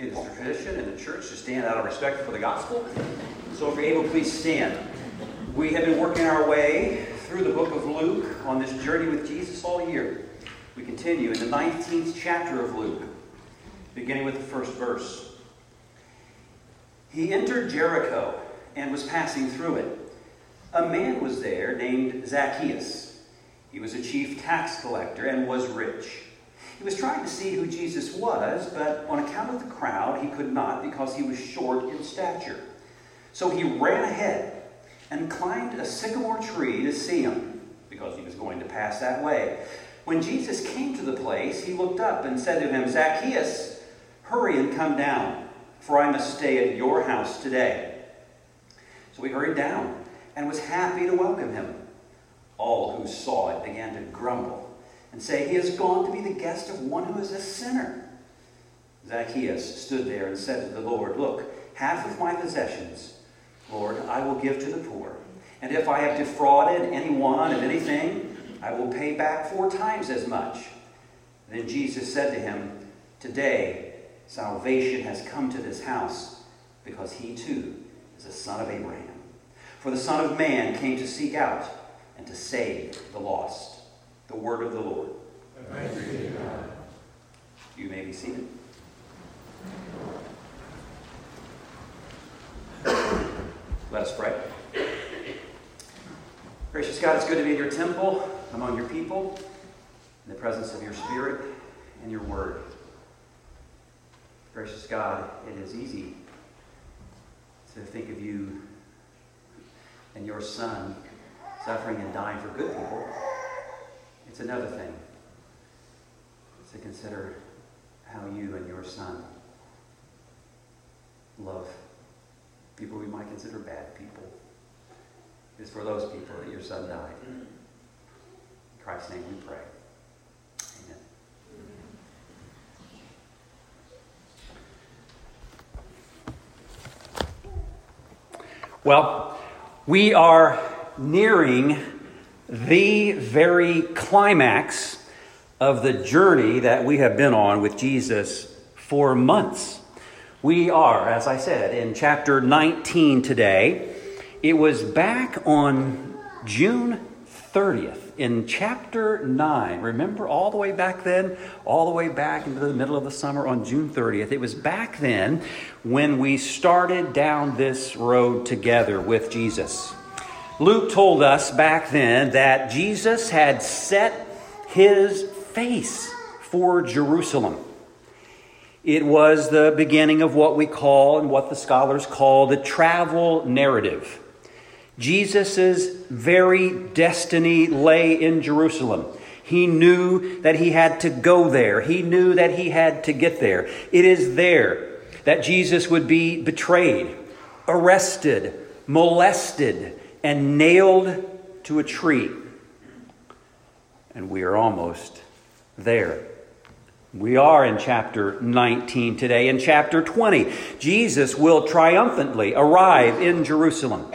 It is the tradition in the church to stand out of respect for the gospel. So if you're able, please stand. We have been working our way through the book of Luke on this journey with Jesus all year. We continue in the 19th chapter of Luke, beginning with the first verse. He entered Jericho and was passing through it. A man was there named Zacchaeus. He was a chief tax collector and was rich. He was trying to see who Jesus was, but on account of the crowd, he could not because he was short in stature. So he ran ahead and climbed a sycamore tree to see him, because he was going to pass that way. When Jesus came to the place, he looked up and said to him, "Zacchaeus, hurry and come down, for I must stay at your house today." So he hurried down and was happy to welcome him. All who saw it began to grumble and say, "He has gone to be the guest of one who is a sinner." Zacchaeus stood there and said to the Lord, "Look, half of my possessions, Lord, I will give to the poor. And if I have defrauded anyone of anything, I will pay back 4 times as much." Then Jesus said to him, "Today salvation has come to this house, because he too is a son of Abraham. For the Son of Man came to seek out and to save the lost." The word of the Lord. Thanks be to God. You may be seated. Let us pray. Gracious God, it's good to be in your temple, among your people, in the presence of your Spirit and your word. Gracious God, it is easy to think of you and your Son suffering and dying for good people. It's another thing to consider how you and your Son love people we might consider bad people. It's for those people that your Son died. In Christ's name we pray. Amen. Well, we are nearing the very climax of the journey that we have been on with Jesus for months. We are, as I said, in chapter 19 today. It was back on June 30th in chapter 9. Remember all the way back then, all the way back into the middle of the summer on June 30th. It was back then when we started down this road together with Jesus. Luke told us back then that Jesus had set his face for Jerusalem. It was the beginning of what we call and what the scholars call the travel narrative. Jesus' very destiny lay in Jerusalem. He knew that he had to go there. He knew that he had to get there. It is there that Jesus would be betrayed, arrested, molested, and nailed to a tree. And we are almost there. We are in chapter 19 today. In chapter 20, Jesus will triumphantly arrive in Jerusalem.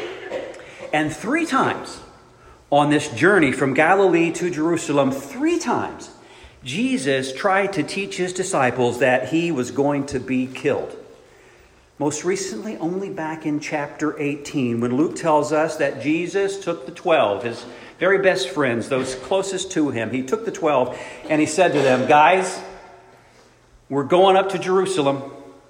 And 3 times on this journey from Galilee to Jerusalem, 3 times, Jesus tried to teach his disciples that he was going to be killed. Most recently, only back in chapter 18, when Luke tells us that Jesus took the 12, his very best friends, those closest to him. He took the 12 and he said to them, "Guys, we're going up to Jerusalem,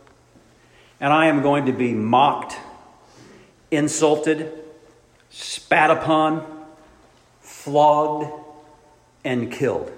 and I am going to be mocked, insulted, spat upon, flogged, and killed."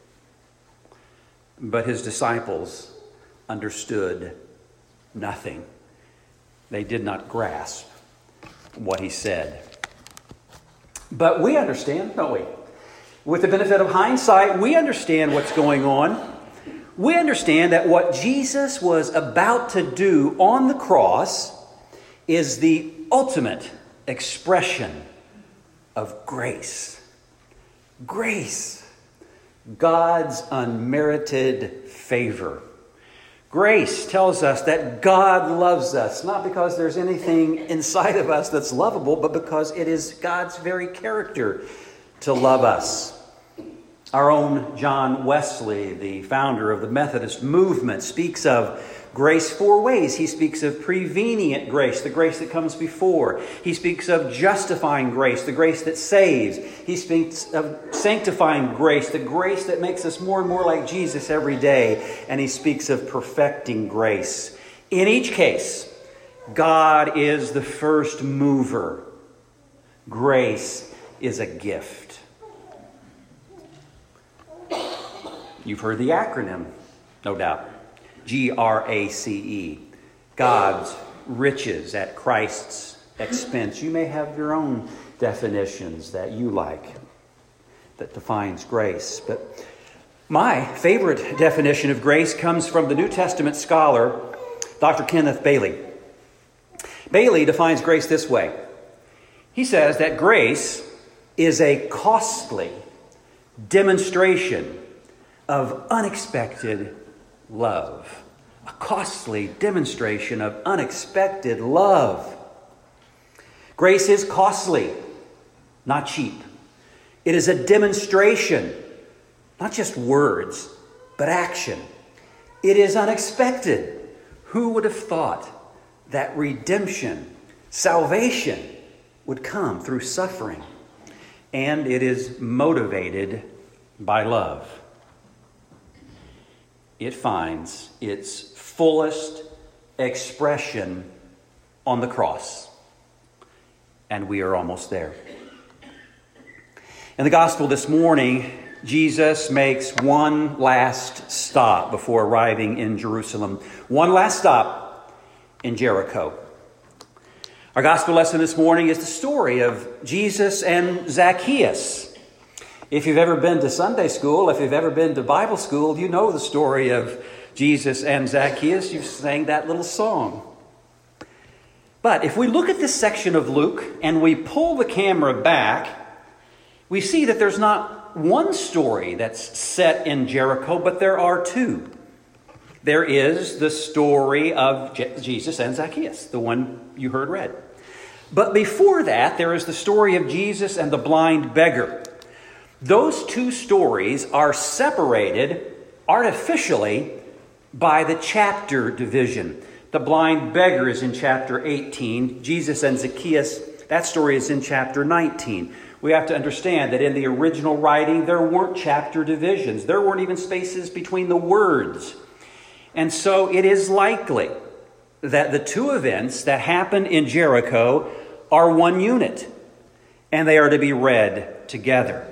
But his disciples understood nothing. They did not grasp what he said. But we understand, don't we? With the benefit of hindsight, we understand what's going on. We understand that what Jesus was about to do on the cross is the ultimate expression of grace. Grace. God's unmerited favor. Grace tells us that God loves us, not because there's anything inside of us that's lovable, but because it is God's very character to love us. Our own John Wesley, the founder of the Methodist movement, speaks of grace four ways. He speaks of prevenient grace, the grace that comes before. He speaks of justifying grace, the grace that saves. He speaks of sanctifying grace, the grace that makes us more and more like Jesus every day. And he speaks of perfecting grace. In each case, God is the first mover. Grace is a gift. You've heard the acronym, no doubt. GRACE. God's riches at Christ's expense. You may have your own definitions that you like that defines grace. But my favorite definition of grace comes from the New Testament scholar, Dr. Kenneth Bailey. Bailey defines grace this way. He says that grace is a costly demonstration of unexpected love. A costly demonstration of unexpected love. Grace is costly, not cheap. It is a demonstration, not just words, but action. It is unexpected. Who would have thought that redemption, salvation, would come through suffering? And it is motivated by love. It finds its fullest expression on the cross. And we are almost there. In the gospel this morning, Jesus makes one last stop before arriving in Jerusalem. One last stop in Jericho. Our gospel lesson this morning is the story of Jesus and Zacchaeus. If you've ever been to Sunday school, if you've ever been to Bible school, you know the story of Jesus and Zacchaeus. You've sang that little song. But if we look at this section of Luke and we pull the camera back, we see that there's not one story that's set in Jericho, but there are two. There is the story of Jesus and Zacchaeus, the one you heard read. But before that, there is the story of Jesus and the blind beggar. Those two stories are separated artificially by the chapter division. The blind beggar is in chapter 18. Jesus and Zacchaeus, that story is in chapter 19. We have to understand that in the original writing, there weren't chapter divisions. There weren't even spaces between the words. And so it is likely that the two events that happen in Jericho are one unit, and they are to be read together.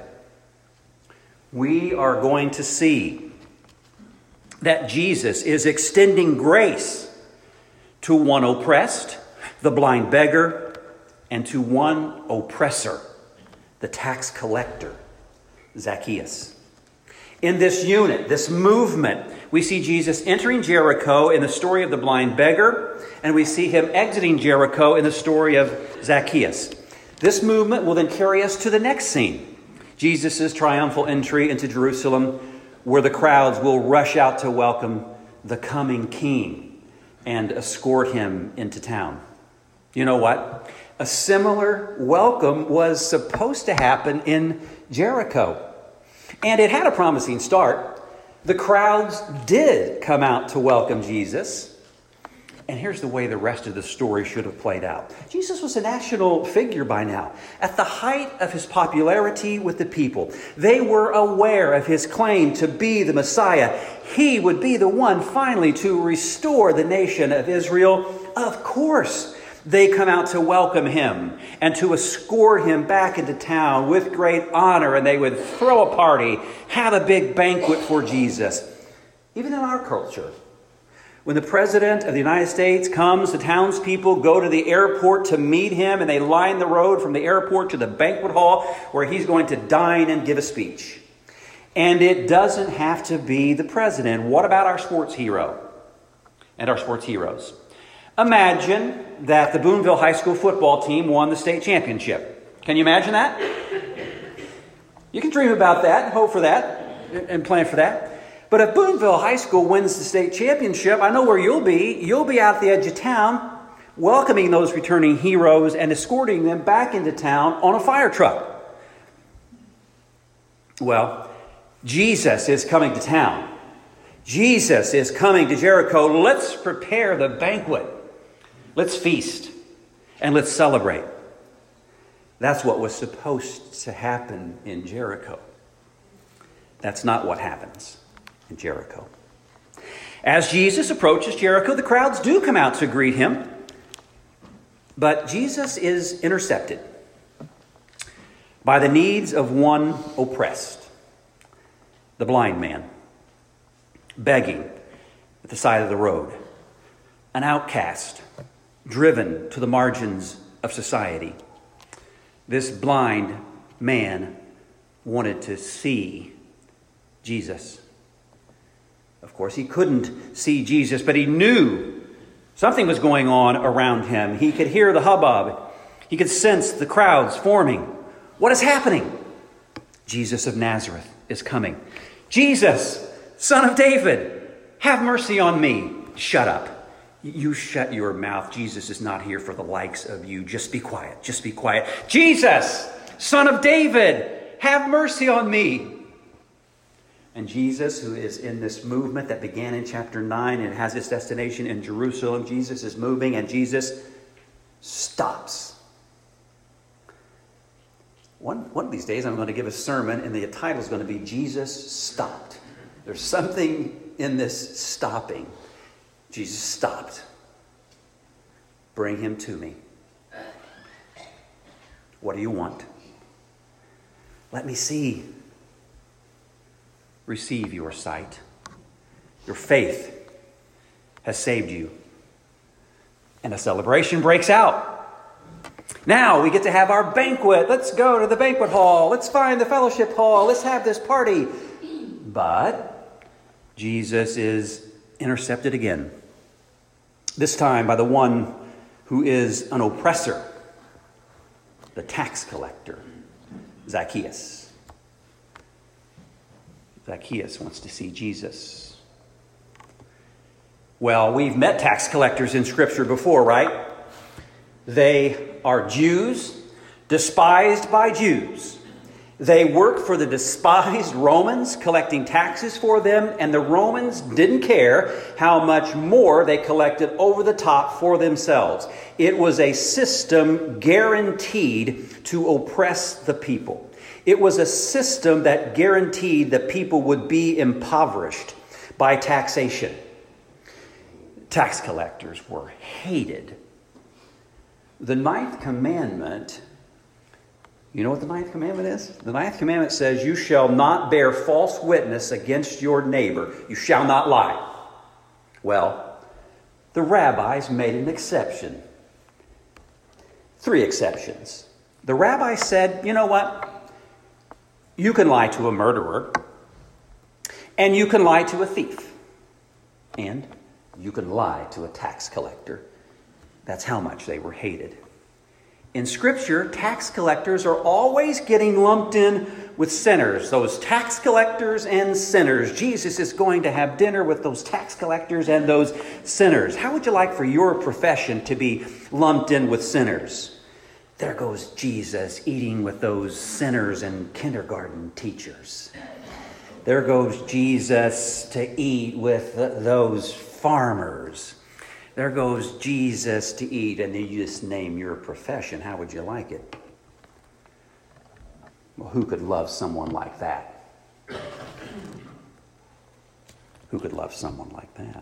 We are going to see that Jesus is extending grace to one oppressed, the blind beggar, and to one oppressor, the tax collector, Zacchaeus. In this unit, this movement, we see Jesus entering Jericho in the story of the blind beggar, and we see him exiting Jericho in the story of Zacchaeus. This movement will then carry us to the next scene. Jesus' triumphal entry into Jerusalem, where the crowds will rush out to welcome the coming king and escort him into town. You know what? A similar welcome was supposed to happen in Jericho. And it had a promising start. The crowds did come out to welcome Jesus. And here's the way the rest of the story should have played out. Jesus was a national figure by now. At the height of his popularity with the people, they were aware of his claim to be the Messiah. He would be the one finally to restore the nation of Israel. Of course, they come out to welcome him and to escort him back into town with great honor. And they would throw a party, have a big banquet for Jesus. Even in our culture, when the President of the United States comes, the townspeople go to the airport to meet him, and they line the road from the airport to the banquet hall where he's going to dine and give a speech. And it doesn't have to be the president. What about our sports hero and our sports heroes? Imagine that the Boonville High School football team won the state championship. Can you imagine that? You can dream about that, hope for that, and plan for that. But if Boonville High School wins the state championship, I know where you'll be. You'll be out the edge of town, welcoming those returning heroes and escorting them back into town on a fire truck. Well, Jesus is coming to town. Jesus is coming to Jericho. Let's prepare the banquet. Let's feast and let's celebrate. That's what was supposed to happen in Jericho. That's not what happens in Jericho. As Jesus approaches Jericho, the crowds do come out to greet him. But Jesus is intercepted by the needs of one oppressed, the blind man, begging at the side of the road, an outcast, driven to the margins of society. This blind man wanted to see Jesus. Of course, he couldn't see Jesus, but he knew something was going on around him. He could hear the hubbub. He could sense the crowds forming. What is happening? Jesus of Nazareth is coming. Jesus, Son of David, have mercy on me. Shut up. You shut your mouth. Jesus is not here for the likes of you. Just be quiet. Just be quiet. Jesus, Son of David, have mercy on me. And Jesus, who is in this movement that began in chapter 9 and has its destination in Jerusalem, Jesus is moving and Jesus stops. One of these days I'm going to give a sermon and the title is going to be Jesus Stopped. There's something in this stopping. Jesus stopped. Bring him to me. What do you want? Let me see. Receive your sight. Your faith has saved you. And a celebration breaks out. Now we get to have our banquet. Let's go to the banquet hall. Let's find the fellowship hall. Let's have this party. But Jesus is intercepted again. This time by the one who is an oppressor, the tax collector, Zacchaeus. Zacchaeus wants to see Jesus. Well, we've met tax collectors in Scripture before, right? They are Jews, despised by Jews. They worked for the despised Romans, collecting taxes for them, and the Romans didn't care how much more they collected over the top for themselves. It was a system guaranteed to oppress the people. It was a system that guaranteed that people would be impoverished by taxation. Tax collectors were hated. The ninth commandment, you know what the ninth commandment is? The ninth commandment says, you shall not bear false witness against your neighbor. You shall not lie. Well, the rabbis made an exception. 3 exceptions. The rabbi said, you know what? You can lie to a murderer, and you can lie to a thief, and you can lie to a tax collector. That's how much they were hated. In Scripture, tax collectors are always getting lumped in with sinners, those tax collectors and sinners. Jesus is going to have dinner with those tax collectors and those sinners. How would you like for your profession to be lumped in with sinners? There goes Jesus eating with those sinners and kindergarten teachers. There goes Jesus to eat with those farmers. There goes Jesus to eat, and you just name your profession. How would you like it? Well, who could love someone like that? Who could love someone like that?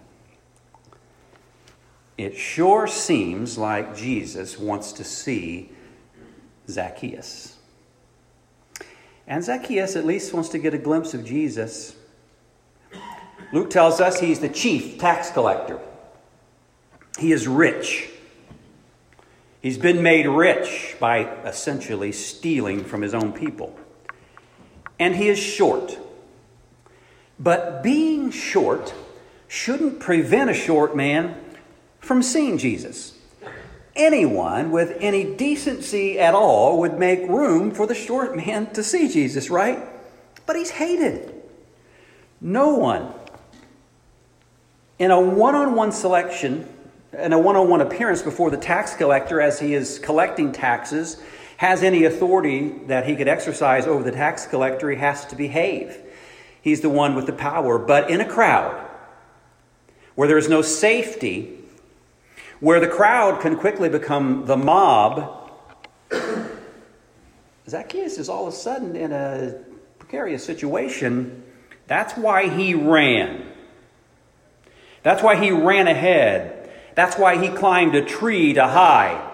It sure seems like Jesus wants to see Zacchaeus. And Zacchaeus at least wants to get a glimpse of Jesus. Luke tells us he's the chief tax collector. He is rich. He's been made rich by essentially stealing from his own people. And he is short. But being short shouldn't prevent a short man from seeing Jesus. Anyone with any decency at all would make room for the short man to see Jesus, right? But he's hated. No one in a one-on-one selection, in a one-on-one appearance before the tax collector as he is collecting taxes, has any authority that he could exercise over the tax collector. He has to behave. He's the one with the power. But in a crowd, where there is no safety, where the crowd can quickly become the mob, Zacchaeus is all of a sudden in a precarious situation. That's why he ran. That's why he ran ahead. That's why he climbed a tree to hide.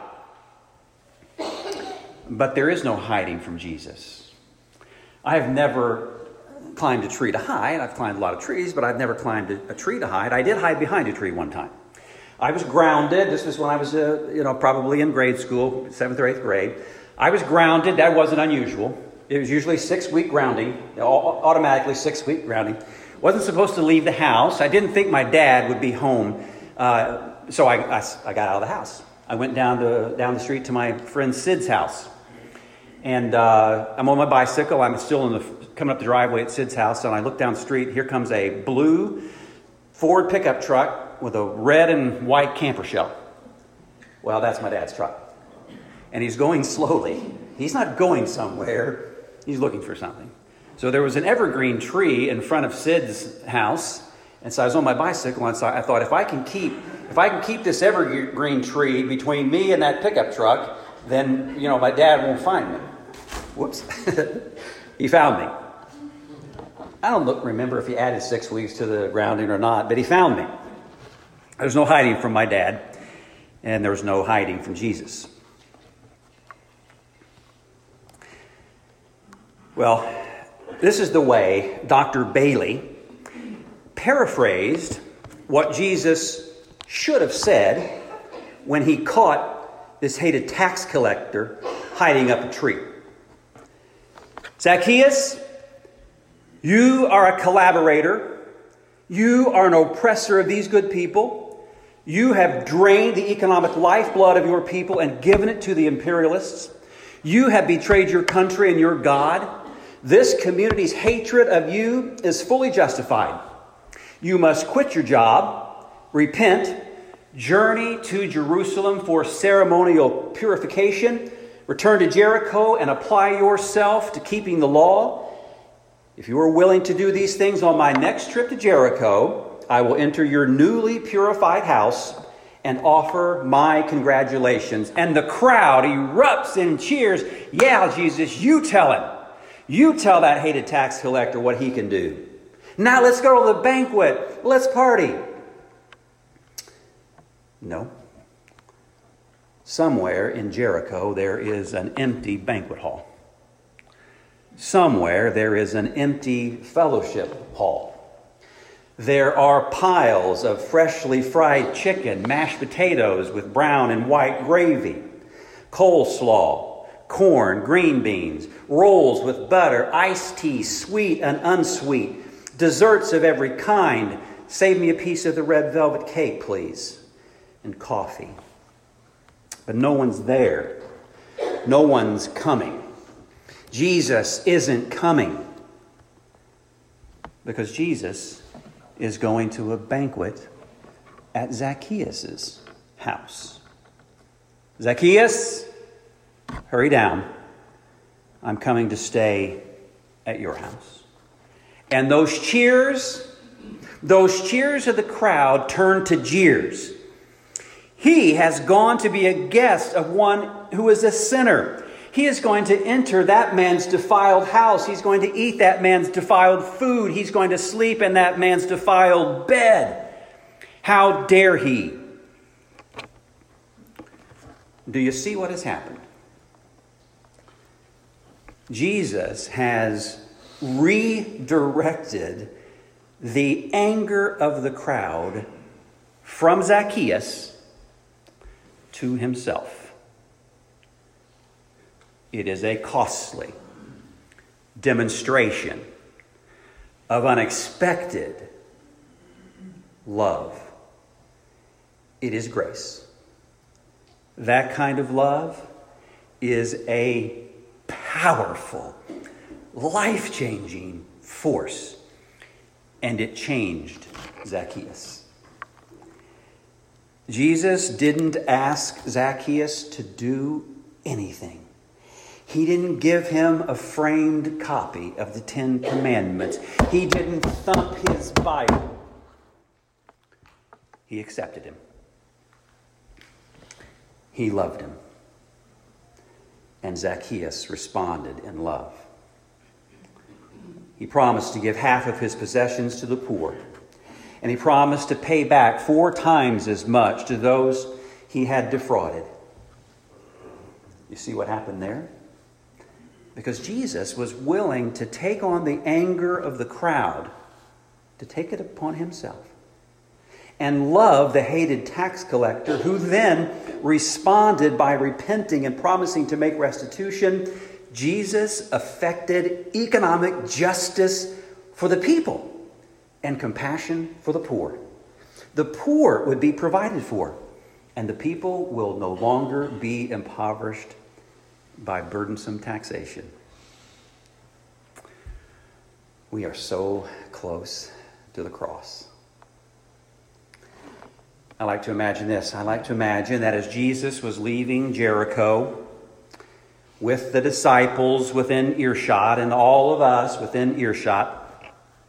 But there is no hiding from Jesus. I have never climbed a tree to hide. I've climbed a lot of trees, but I've never climbed a tree to hide. I did hide behind a tree one time. I was grounded. This was when I was, probably in grade school, 7th or 8th grade. I was grounded. That wasn't unusual. It was usually 6-week grounding, automatically 6-week grounding. Wasn't supposed to leave the house. I didn't think my dad would be home, so I got out of the house. I went down the street to my friend Sid's house, and I'm on my bicycle. I'm still coming up the driveway at Sid's house, and I look down the street. Here comes a blue Ford pickup truck with a red and white camper shell. Well, that's my dad's truck. And he's going slowly. He's not going somewhere. He's looking for something. So there was an evergreen tree in front of Sid's house. And so I was on my bicycle, and so I thought, if I can keep this evergreen tree between me and that pickup truck, then, my dad won't find me. Whoops. He found me. I don't remember if he added 6 weeks to the grounding or not, but he found me. There was no hiding from my dad, and there was no hiding from Jesus. Well, this is the way Dr. Bailey paraphrased what Jesus should have said when he caught this hated tax collector hiding up a tree. Zacchaeus, you are a collaborator. You are an oppressor of these good people. You have drained the economic lifeblood of your people and given it to the imperialists. You have betrayed your country and your God. This community's hatred of you is fully justified. You must quit your job, repent, journey to Jerusalem for ceremonial purification, return to Jericho and apply yourself to keeping the law. If you are willing to do these things on my next trip to Jericho, I will enter your newly purified house and offer my congratulations. And the crowd erupts in cheers. Yeah, Jesus, you tell him. You tell that hated tax collector what he can do. Now let's go to the banquet. Let's party. No. Somewhere in Jericho there is an empty banquet hall. Somewhere there is an empty fellowship hall. There are piles of freshly fried chicken, mashed potatoes with brown and white gravy, coleslaw, corn, green beans, rolls with butter, iced tea, sweet and unsweet, desserts of every kind. Save me a piece of the red velvet cake, please, and coffee. But no one's there. No one's coming. Jesus isn't coming because Jesus is going to a banquet at Zacchaeus' house. Zacchaeus, hurry down. I'm coming to stay at your house. And those cheers of the crowd turn to jeers. He has gone to be a guest of one who is a sinner. He is going to enter that man's defiled house. He's going to eat that man's defiled food. He's going to sleep in that man's defiled bed. How dare he? Do you see what has happened? Jesus has redirected the anger of the crowd from Zacchaeus to himself. It is a costly demonstration of unexpected love. It is grace. That kind of love is a powerful, life-changing force. And it changed Zacchaeus. Jesus didn't ask Zacchaeus to do anything. He didn't give him a framed copy of the 10 Commandments. He didn't thump his Bible. He accepted him. He loved him. And Zacchaeus responded in love. He promised to give half of his possessions to the poor. And he promised to pay back 4 times as much to those he had defrauded. You see what happened there? Because Jesus was willing to take on the anger of the crowd, to take it upon himself, and love the hated tax collector, who then responded by repenting and promising to make restitution. Jesus effected economic justice for the people and compassion for the poor. The poor would be provided for, and the people will no longer be impoverished by burdensome taxation. We are so close to the cross. I like to imagine this. I like to imagine that as Jesus was leaving Jericho with the disciples within earshot and all of us within earshot,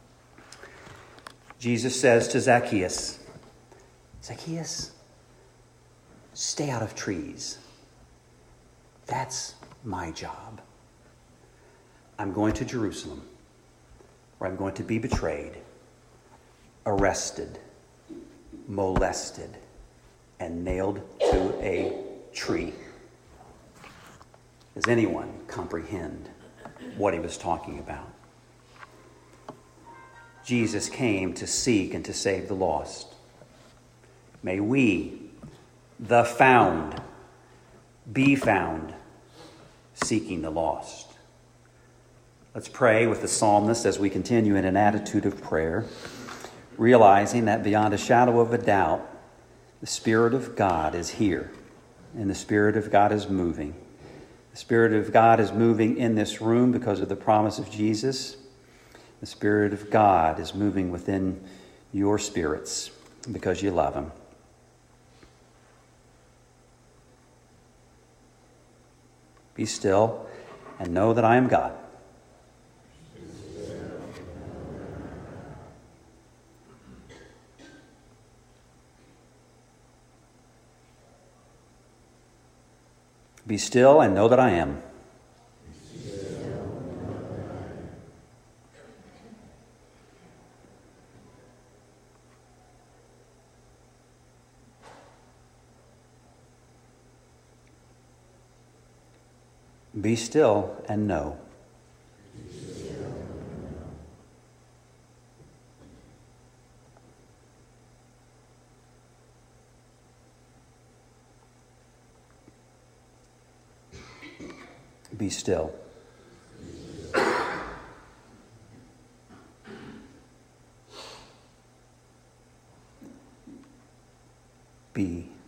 Jesus says to Zacchaeus, Zacchaeus, stay out of trees. That's my job. I'm going to Jerusalem, where I'm going to be betrayed, arrested, molested, and nailed to a tree. Does anyone comprehend what he was talking about? Jesus came to seek and to save the lost. May we, the found, be found seeking the lost. Let's pray with the psalmist as we continue in an attitude of prayer, realizing that beyond a shadow of a doubt, the Spirit of God is here, and the Spirit of God is moving. The Spirit of God is moving in this room because of the promise of Jesus. The Spirit of God is moving within your spirits because you love Him. Be still and know that I am God. Be still and know that I am. Be still and know. Be still. Be